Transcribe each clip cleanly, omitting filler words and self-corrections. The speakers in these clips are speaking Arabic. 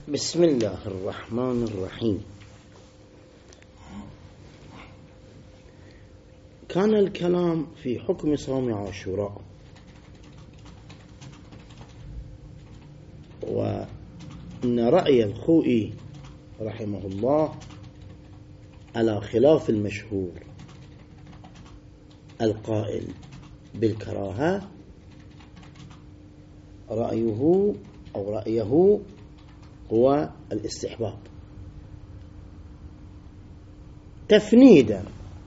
بسم الله الرحمن الرحيم. كان الكلام في حكم صوم عاشوراء، وإن رأي الخوئي رحمه الله على خلاف المشهور القائل بالكراهة، رأيه هو الاستحباب، تفنيدا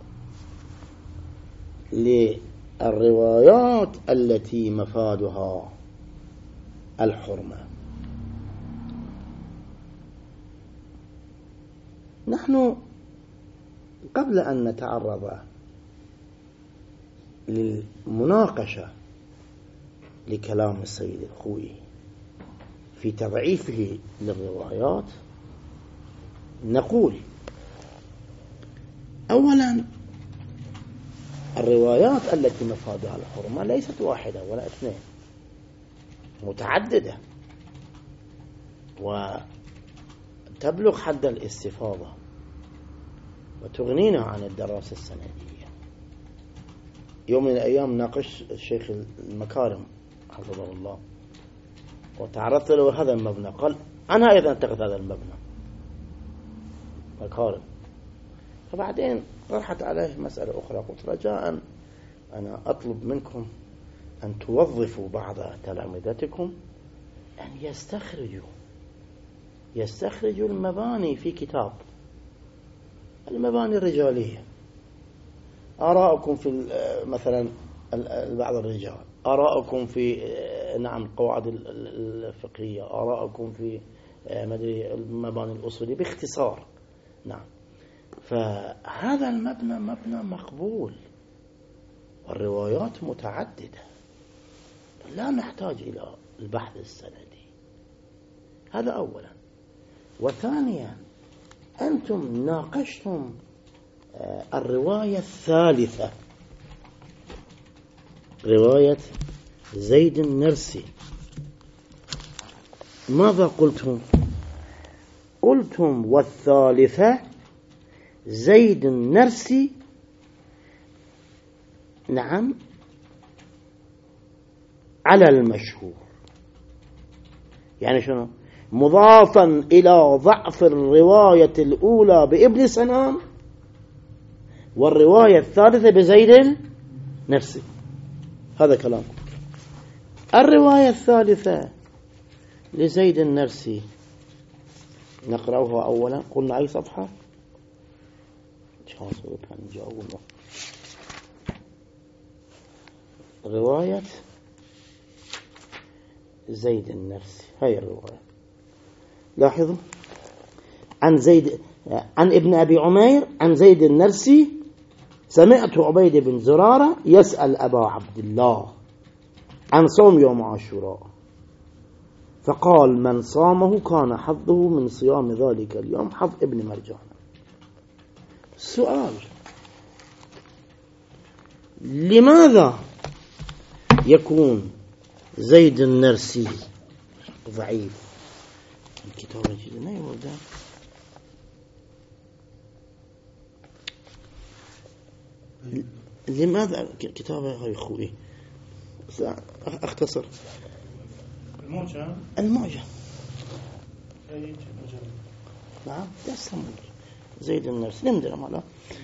للروايات التي مفادها الحرمة. نحن قبل أن نتعرض للمناقشة لكلام السيد الخوئي في تضعيفه للروايات، نقول أولا الروايات التي مفادها الحرمة ليست واحدة ولا اثنين، متعددة وتبلغ حد الاستفاضة وتغنينا عن الدراسة السندية. يوم من الأيام ناقش الشيخ المكارم حفظه الله وتعرضت له هذا المبنى، قال أنا أيضا أنتقد هذا المبنى مكارم. فبعدين طرحت عليه مسألة أخرى، قلت رجاء أنا أطلب منكم أن توظفوا بعض تلامذتكم أن يستخرجوا المباني في كتاب، المباني الرجالية، آراءكم في مثلا بعض الرجال، آراءكم في القواعد الفقهية، آراءكم في المباني الأصولية باختصار. نعم، فهذا المبنى مبنى مقبول والروايات متعددة، لا نحتاج إلى البحث السندي. هذا أولا. وثانيا أنتم ناقشتم الرواية الثالثة، رواية زيد النرسي. ماذا قلتم؟ قلتم والثالثة زيد النرسي، نعم، على المشهور. يعني شنو؟ مضافا إلى ضعف الرواية الأولى بابن سنان والرواية الثالثة بزيد النرسي. هذا كلامكم. الرواية الثالثة لزيد النرسي نقرأها أولا. قلنا أي صفحة؟ رواية زيد النرسي، هاي الرواية. لاحظوا، عن ابن أبي عمير عن زيد النرسي: سمعت عبيد بن زرارة يسأل أبا عبد الله عن صوم يوم عاشوراء، فقال: من صامه كان حظه من صيام ذلك اليوم حظ ابن مرجان. السؤال: لماذا يكون زيد النرسي ضعيف؟ الكتاب جدا ما يورد. لماذا كتابه يا أخوي؟ أختصر الموجة. نعم، تسمى زيد النرسي نمدر مالا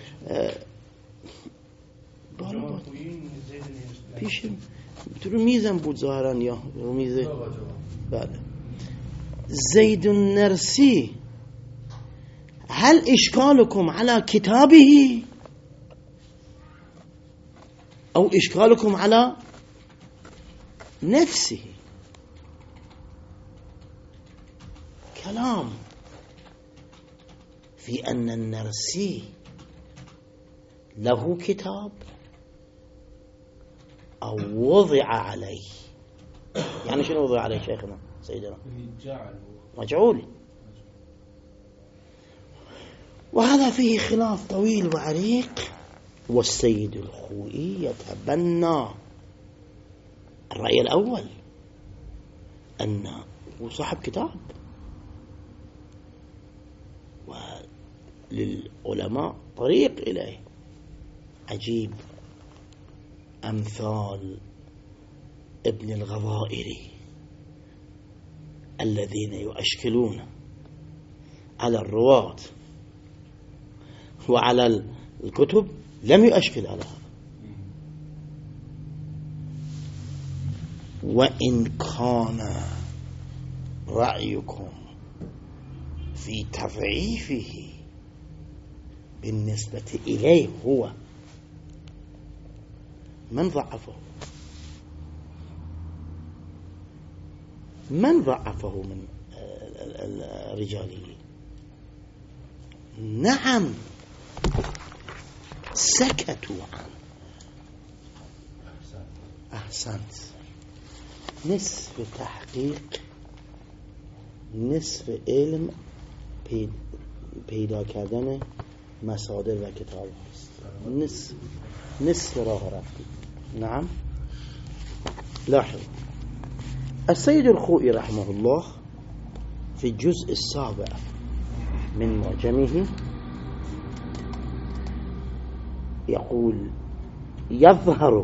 بيشم رميزا بود ظاهرا يا رميزة بعد زيد النرسي. هل إشكالكم على كتابه أو إشكالكم على نفسه؟ كلام في أن النرسي له كتاب أو وضع عليه. يعني شنو وضع عليه شيخنا سيدنا؟ مجعول. وهذا فيه خلاف طويل وعريق، والسيد الخوئي يتبنى الرأي الأول، أنه صاحب كتاب للعلماء طريق إليه عجيب. أمثال ابن الغضائري الذين يؤشكلون على الرواة وعلى الكتب لم يؤشكل على هذا. وإن كان رأيكم في تضعيفه بالنسبة إليه هو، من ضعفه؟ من ضعفه من رجاله؟ نعم سكتوا عنه. أحسنت. نصف تحقیق، نصف علم پیدا کردن مصادر و کتاب هست. نصف راه رفتید. نعم. لاحظ السيد الخوئي رحمه الله في الجزء السابع من معجمه يقول: يظهر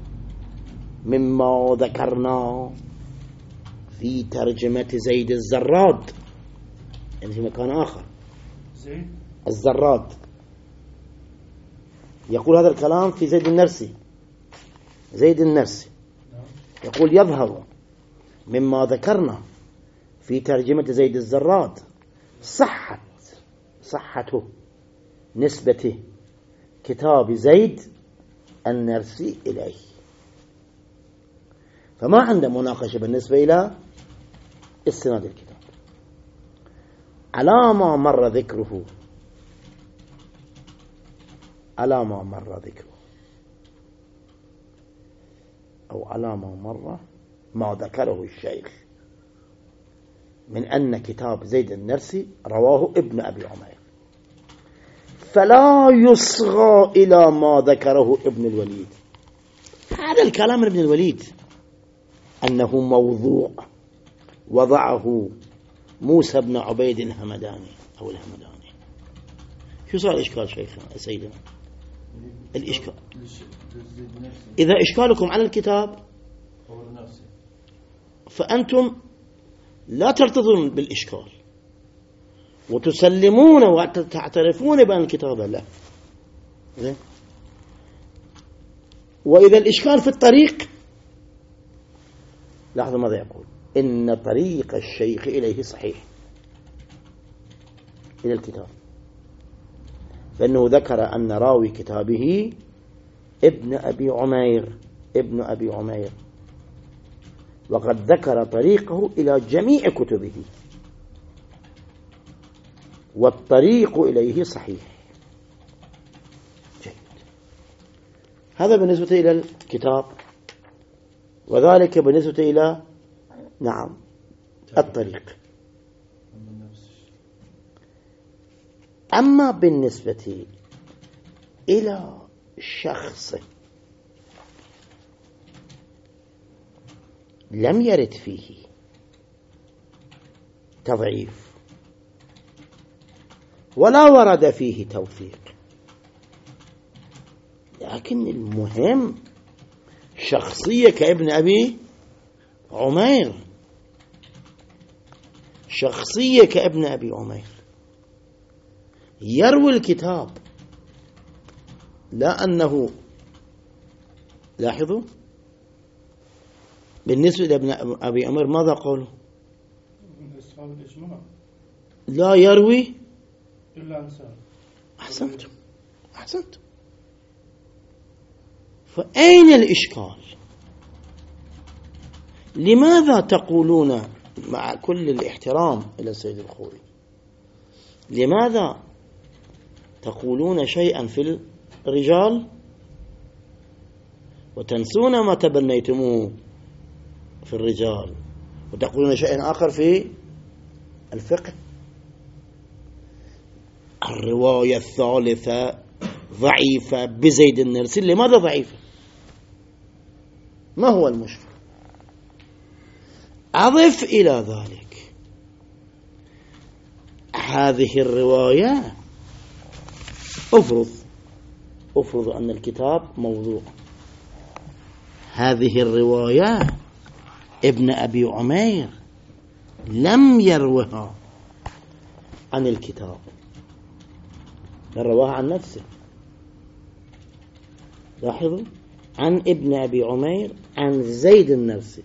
مما ذكرنا في ترجمة زيد الزراد، يعني في مكان آخر. زيد الزراد يقول هذا الكلام في زيد النرسي. زيد النرسي يقول: يظهر مما ذكرنا في ترجمة زيد الزراد صحته نسبة كتاب زيد النرسي إليه، فما عنده مناقشة بالنسبة إلى استناد الكتاب على ما مر ذكره أو على ما مر ما ذكره الشيخ من أن كتاب زيد النرسي رواه ابن أبي عمير، فلا يصغى إلى ما ذكره ابن الوليد. هذا الكلام من ابن الوليد أنه موضوع وضعه موسى بن عبيد الهمداني أو الهمداني. شو صار الإشكال شيخنا سيدنا؟ الإشكال إذا إشكالكم على الكتاب فأنتم لا ترتضون بالإشكال وتسلمون وتعترفون بأن الكتاب لا. وإذا الإشكال في الطريق، لاحظوا ماذا يقول: إن طريق الشيخ إليه صحيح إلى الكتاب، فإنه ذكر أن راوي كتابه ابن أبي عمير، وقد ذكر طريقه إلى جميع كتبه، والطريق إليه صحيح. جيد. هذا بالنسبة إلى الكتاب، وذلك بالنسبة إلى نعم الطريق. أما بالنسبة إلى شخص لم يرد فيه تضعيف ولا ورد فيه توثيق، لكن المهم شخصية كابن أبي عمير، شخصية كابن أبي عمير يروي الكتاب، لا أنه، لاحظوا بالنسبة لابن أبي عمر ماذا قالوا؟ لا يروي إلا أنسان. أحسنتم. فأين الإشكال؟ لماذا تقولون مع كل الاحترام إلى السيد الخوئي، لماذا تقولون شيئا في الرجال وتنسون ما تبنيتموه في الرجال، وتقولون شيئا آخر في الفقه؟ الرواية الثالثة ضعيفة بزيد النرسي. لماذا ضعيفة؟ ما هو المشكل؟ أضف إلى ذلك هذه الرواية افرض أن الكتاب موضوع. هذه الرواية ابن أبي عمير لم يروها عن الكتاب، بل رواها عن نفسه. لاحظوا، عن ابن أبي عمير عن زيد النرسي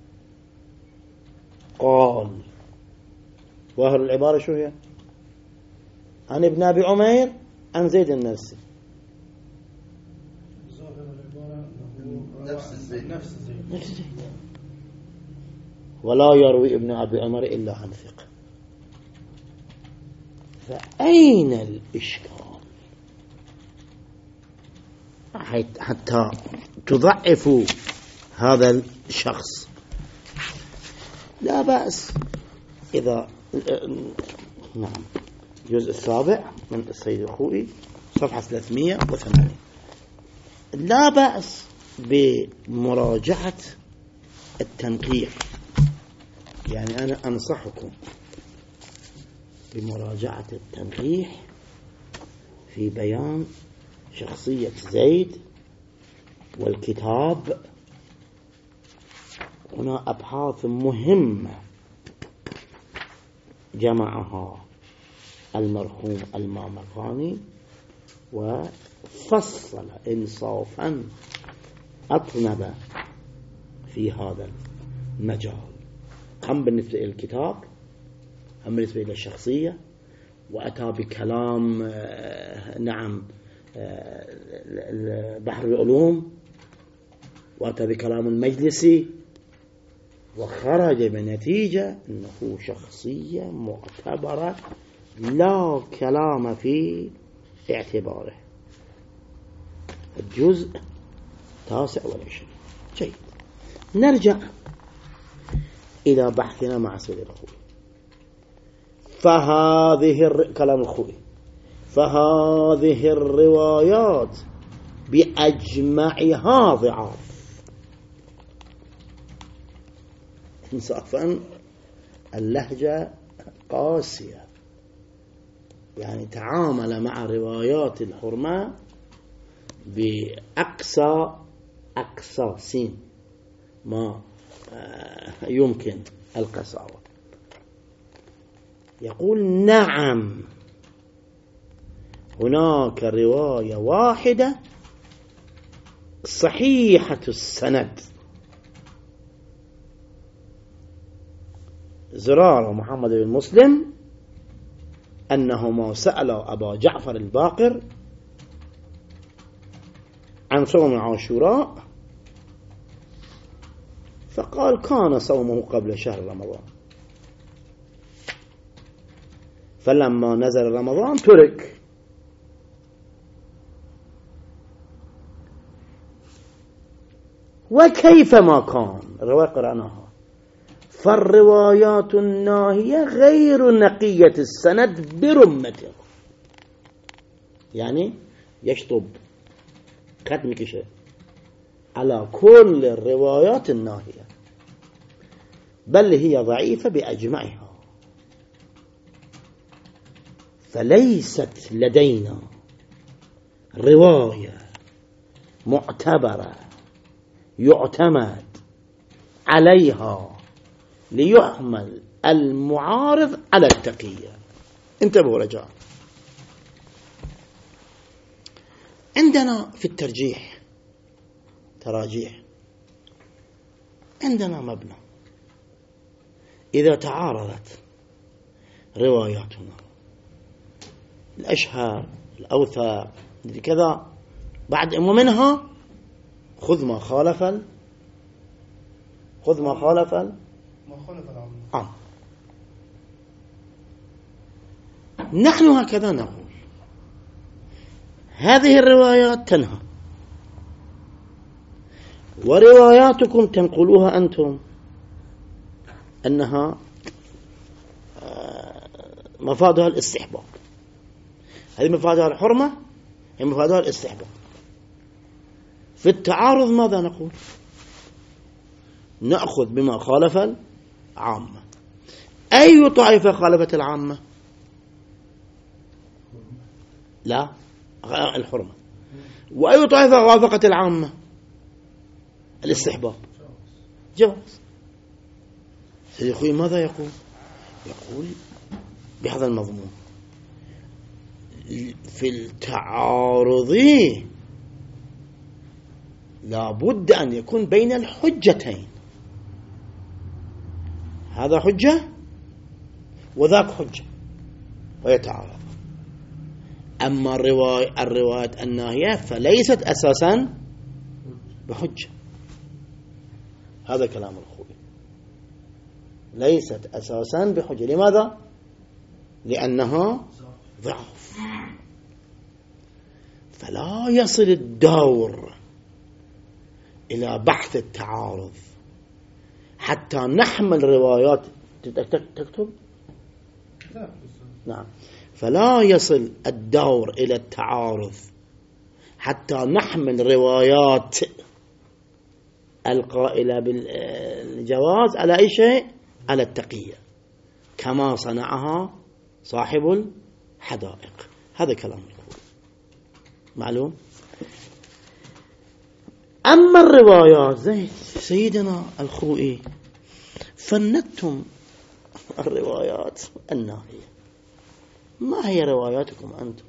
قال، ظاهر العبارة شو هي؟ عن ابن أبي عمير عن زيد النرسي. ظاهر العبارة نفس زيد. ولا يروي ابن أبي عمر إلا عن ثقة. فأين الإشكال؟ حتى تضعفوا هذا الشخص. لا بأس إذا نعم. الجزء السابع من السيد الخوئي صفحة 308. لا بأس بمراجعة التنقيح، يعني أنا أنصحكم بمراجعة التنقيح في بيان شخصية زيد والكتاب. هنا أبحاث مهمة جمعها المرحوم المامقاني وفصل إنصافا، أطنب في هذا المجال، هم بالنسبة إلى الكتاب هم بالنسبة إلى الشخصية، وأتى بكلام نعم بحر العلوم، وأتى بكلام المجلسي، وخرج بنتيجة أنه شخصية معتبرة لا كلام في اعتباره. الجزء 29. جيد، نرجع إلى بحثنا مع سيد الخوئي. كلام الخوئي، فهذه الروايات بأجمعها ضعاف. انصافا اللهجة قاسية، يعني تعامل مع روايات الحرمة بأقصى سين ما يمكن القساوة. يقول نعم، هناك رواية واحدة صحيحة السند، زرارة محمد بن مسلم أنهما سألا أبا جعفر الباقر عن صوم عاشوراء، فقال كان صومه قبل شهر رمضان، فلما نزل رمضان ترك. وكيفما كان، الرواية قرأناها، فالروايات الناهية غير نقية السند برمته، يعني يشطب ختم كشه على كل الروايات الناهية، بل هي ضعيفة بأجمعها. فليست لدينا رواية معتبرة يعتمد عليها ليحمل المعارض على التقية. انتبهوا رجاء، عندنا في الترجيح تراجيح، عندنا مبنى إذا تعارضت رواياتنا الأشهر الأوثق كذا بعد ومنها خذ ما خالف العام. نحن هكذا نقول، هذه الروايات تنهى، ورواياتكم تنقلوها أنتم أنها مفادها الاستحباب. هذه مفادها الحرمة، هي مفادها الاستحباب. في التعارض ماذا نقول؟ نأخذ بما خالف العامة. أي طائفة خالفت العامة؟ لا، الحرمة. وأي طائفة وافقت العامة؟ الاستحباب، جواز. سيدي أخوي ماذا يقول؟ يقول بهذا المضمون: في التعارض لا بد أن يكون بين الحجتين، هذا حجة وذاك حجة ويتعارض. أما الرواية الناهية فليست أساسا بحجة. هذا كلام الخوي، ليست أساسا بحجة. لماذا؟ لأنها ضعف. فلا يصل الدور إلى بحث التعارض حتى نحمل روايات. تكتب؟ نعم. فلا يصل الدور إلى التعارض حتى نحمل روايات القائلة بالجواز على أي شيء؟ على التقية، كما صنعها صاحب الحدائق. هذا كلام الخوي معلوم. أما الروايات زي سيدنا الخوئي فندتم الروايات الناهية. ما هي رواياتكم أنتم؟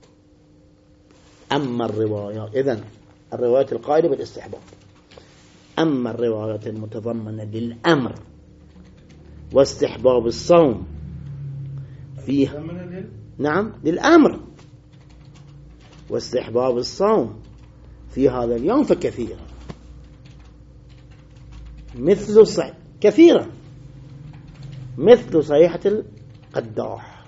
أما الروايات، إذن الروايات القائلة بالاستحباب. أما الروايات المتضمنة للأمر واستحباب الصوم فيها، نعم، للأمر واستحباب الصوم في هذا اليوم فكثيرة، كثيرة مثل صحيحة القداح،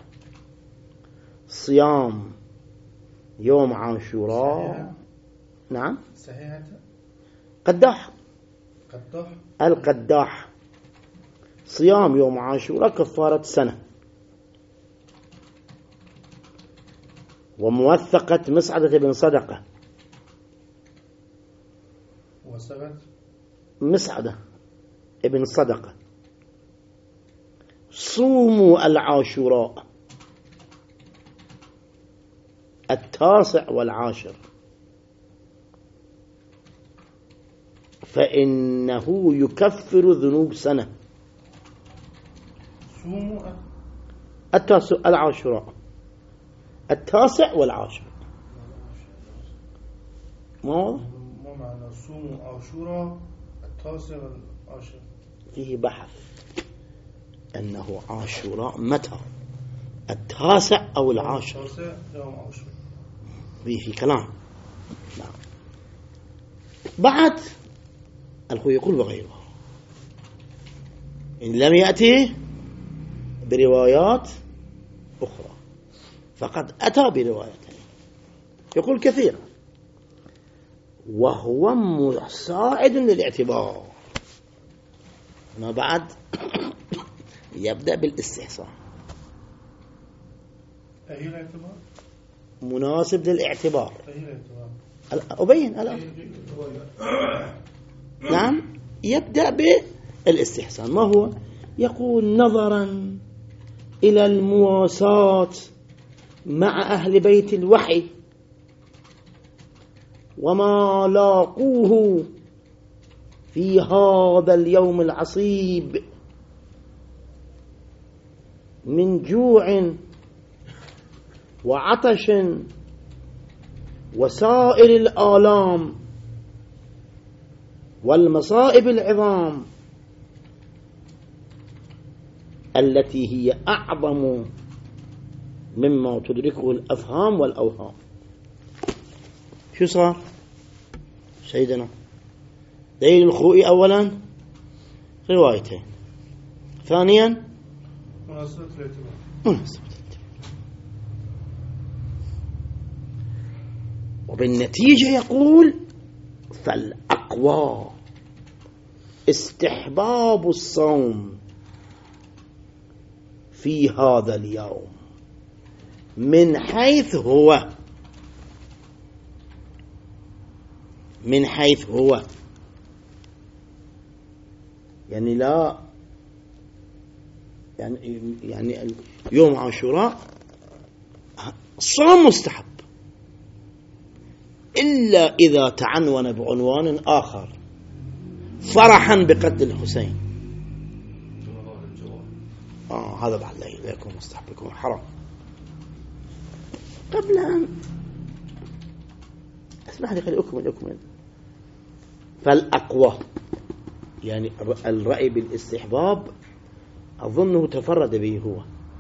صيام يوم عاشوراء. نعم، صحيحة قداح، القداح، صيام يوم عاشوراء كفارة سنة، وموثقة مسعدة بن صدقة، مسعدة ابن صدقة، صوموا العاشوراء 9 و10 فإنه يكفر ذنوب سنة. صوموا العاشوراء 9 و10. ما معنى صوموا عاشوراء 9 و10؟ فيه بحث أنه عاشوراء متى، 9 أو 10؟ 9 يوم عاشوراء، في كلام. نعم. بعد الخوي يقول وغيره إن لم يأتي بروايات أخرى فقد أتى بروايتين، يقول كثيرا، وهو مساعد للاعتبار. ما بعد يبدأ بالاستحسان، أي الاعتبار مناسب للاعتبار. أي الاعتبار أبين الآن. نعم، يبدأ بالاستحسان. ما هو؟ يقول نظرا إلى المواساة مع أهل بيت الوحي وما لاقوه في هذا اليوم العصيب من جوع وعطش وسائر الآلام والمصائب العظام التي هي أعظم مما تدركه الأفهام والأوهام. شو صار سيدنا؟ دليل الخوئي أولا روايتين، ثانيا مناسبة الاعتبار. وبالنتيجة يقول فالأقوى استحباب الصوم في هذا اليوم من حيث هو يعني لا يعني يوم عاشوراء الصوم مستحب إلا إذا تعنون بعنوان آخر فرحا بقتل الحسين. هذا بعد لا يكون مستحب، يكون حرام. قبل أن اسمح لي خلي أكمل. فالأقوى يعني الرأي بالاستحباب أظنه تفرد به هو.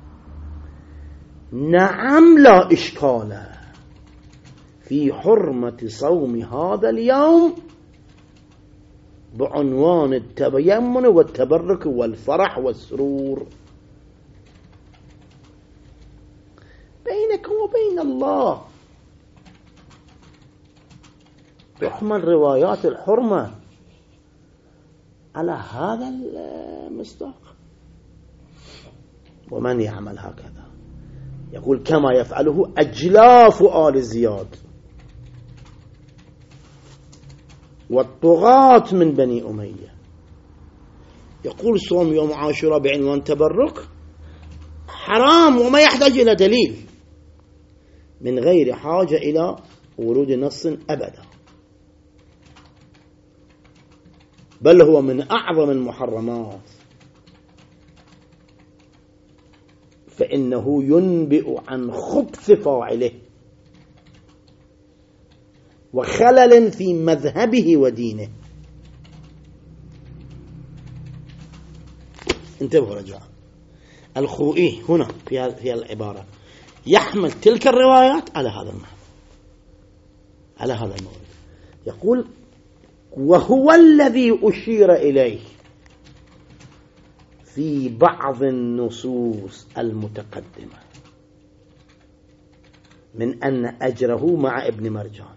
نعم لا إشكال في حرمة صوم هذا اليوم بعنوان التيمن والتبرك والفرح والسرور بينك وبين الله. تحمل روايات الحرمة على هذا المصداق. ومن يعمل هكذا يقول كما يفعله أجلاف آل زياد والطغاة من بني أمية، يقول صوم يوم عاشوراء بعنوان تبرك حرام وما يحتاج إلى دليل من غير حاجة إلى ورود نص أبدا، بل هو من أعظم المحرمات، فإنه ينبئ عن خبث فاعله وخلل في مذهبه ودينه. انتبهوا رجاء، الخوئي هنا في العبارة يحمل تلك الروايات على هذا المعنى، على هذا المورد. يقول وهو الذي أشير إليه في بعض النصوص المتقدمة من أن أجره مع ابن مرجان.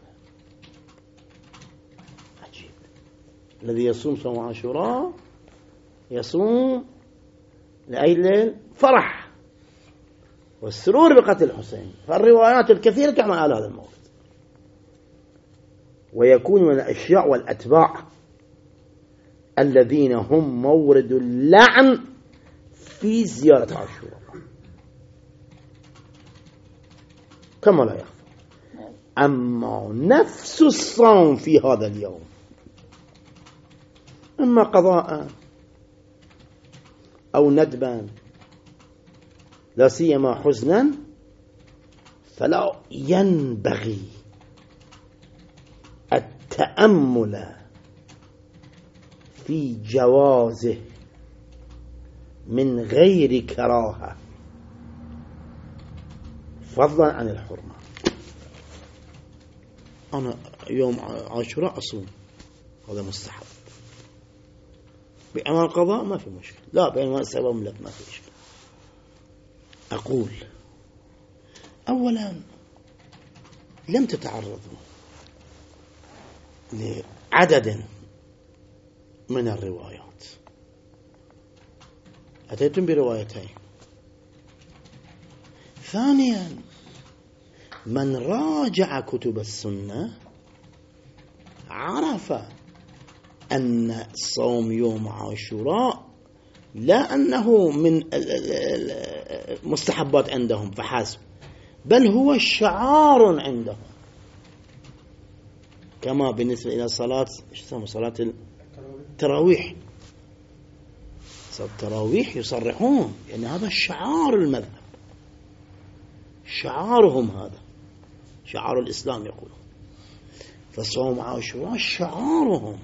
عجيب، الذي يصوم صوم عاشوراء يصوم لأي الليل فرح والسرور بقتل الحسين، فالروايات الكثيرة تحمل على هذا المورد، ويكون من الأشياء والأتباع الذين هم مورد اللعن في زيارة عاشوراء كما لا يخفى. أما نفس الصوم في هذا اليوم إما قضاء أو ندبا لا سيما حزنا، فلا ينبغي التأمل في جوازه من غير كراهة فضلا عن الحرمة. أنا يوم عاشوراء أصوم، هذا مستحب. بأمان القضاء ما في مشكلة، لا بأمان السبب لا ما في مشكلة. أقول أولا لم تتعرضوا لعدد من الروايات، أتيتم بروايتين. ثانيا من راجع كتب السنة عرف أن صوم يوم عاشوراء لا أنه من مستحبات عندهم فحسب، بل هو شعار عندهم، كما بالنسبة إلى صلاة التراويح. صلاة التراويح يصرحون يعني هذا شعار المذهب، شعارهم، هذا شعار الإسلام يقولون. فصوم عاشوراء شعارهم،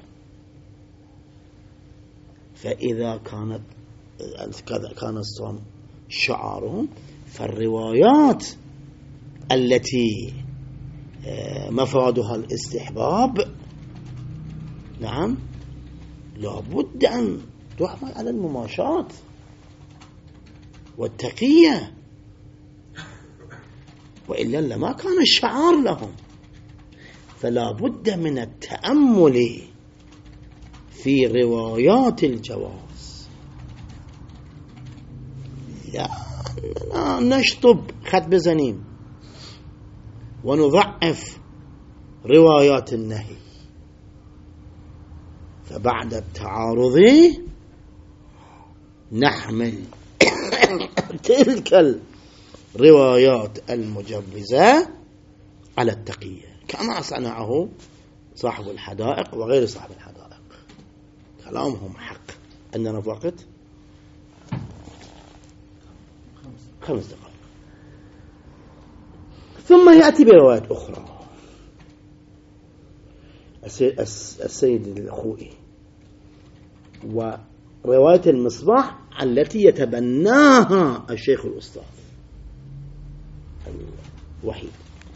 فإذا كان الصوم شعارهم فالروايات التي مفادها الاستحباب نعم لابد أن تحمل على المماشاة والتقية، وإلا لما كان الشعار لهم. فلا بد من التأمل في روايات الجواز، لا نشطب خط بزنيم ونضعف روايات النهي. فبعد التعارض نحمل تلك الروايات المجوزة على التقية، كما صنعه صاحب الحدائق وغير صاحب الحدائق. كلامهم حق. عندنا في وقت 5 دقائق. ثم يأتي بروايات أخرى. السيد الخوئي ورواية المصباح التي يتبناها الشيخ الأستاذ الوحيد.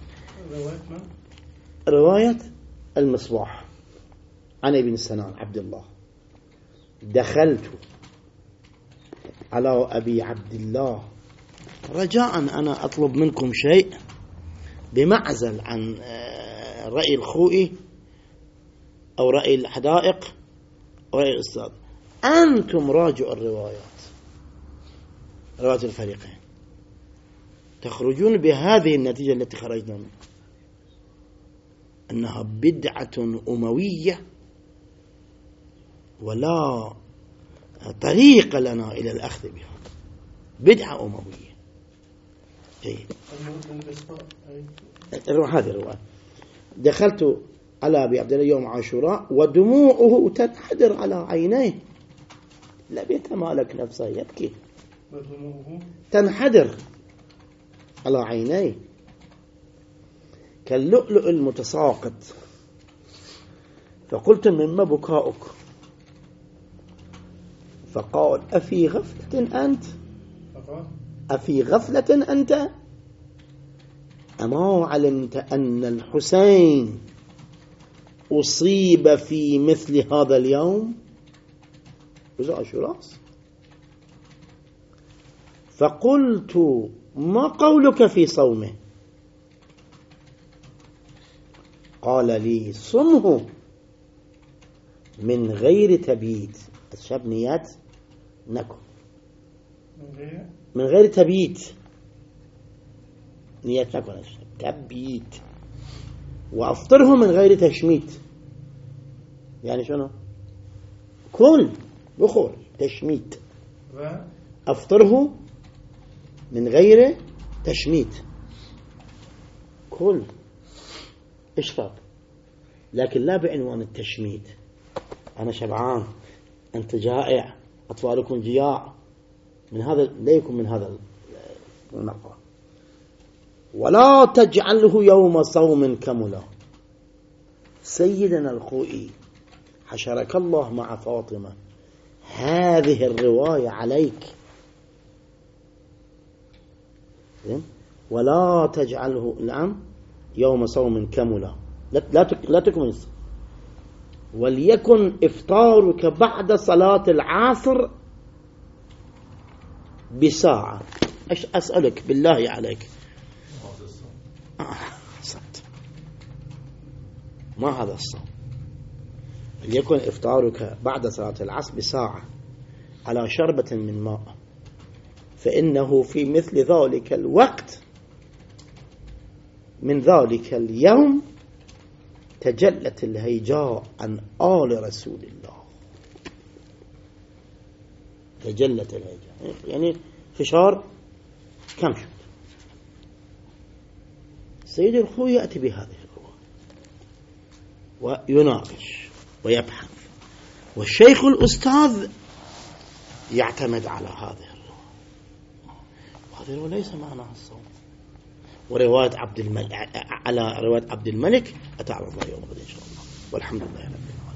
رواية المصباح عن ابن سنان عبد الله: دخلت على أبي عبد الله رجاء أنا أطلب منكم شيء بمعزل عن رأي الخوئي أو رأي الحدائق أو رأي الأستاذ. أنتم راجعوا الروايات، روايات الفريقين، تخرجون بهذه النتيجة التي خرجنا منها، أنها بدعة أموية ولا طريق لنا إلى الأخذ بها. بدعة أموية. جيد. هذه الرواية: دخلت على أبي عبد الله يوم عاشوراء ودموعه تنحدر على عينيه. لم يتمالك نفسه يبكي، تنحدر على عينيه كاللؤلؤ المتساقط. فقلت: مما بكاؤك؟ فقال: أفي غفلة أنت؟ أفي غفلة أنت؟ أما علمت أن الحسين أصيب في مثل هذا اليوم؟ فقلت: ما قولك في صومه؟ قال لي: صمه من غير تبيت. الشاب نيات نكو من غير تبيت، نيات نكو تبيت. وأفطره من غير تشميت. يعني شنو؟ كل بخور تشميت. أفطره من غير تشميت، كل اشرب، لكن لا بعنوان التشميت. أنا شبعان، أنت جائع، أطفالكم جياع، من هذا لا يكون من هذا المقام. ولا تجعله يوم صوم كملا. سيدنا الخوئي حشرك الله مع فاطمة، هذه الرواية عليك. ولا تجعله نعم يوم صوم كملا، لا تكمل. وليكن إفطارك بعد صلاة العصر بساعة. أسألك بالله عليك، صدق ما هذا الصوم؟ وليكن إفطارك بعد صلاة العصر بساعة على شربة من ماء، فإنه في مثل ذلك الوقت من ذلك اليوم تجلت الهيجاء عن آل رسول الله. تجلت الهيجاء يعني فشار كم شد. سيد الخوئي يأتي بهذه الرواية ويناقش ويبحث، والشيخ الأستاذ يعتمد على هذه الرواية. وهذه الرواية ليس معناها الصوم. ورواية عبد الملك على رواية عبد الملك أتعرض لها يوم غد إن شاء الله، والحمد لله رب العالمين.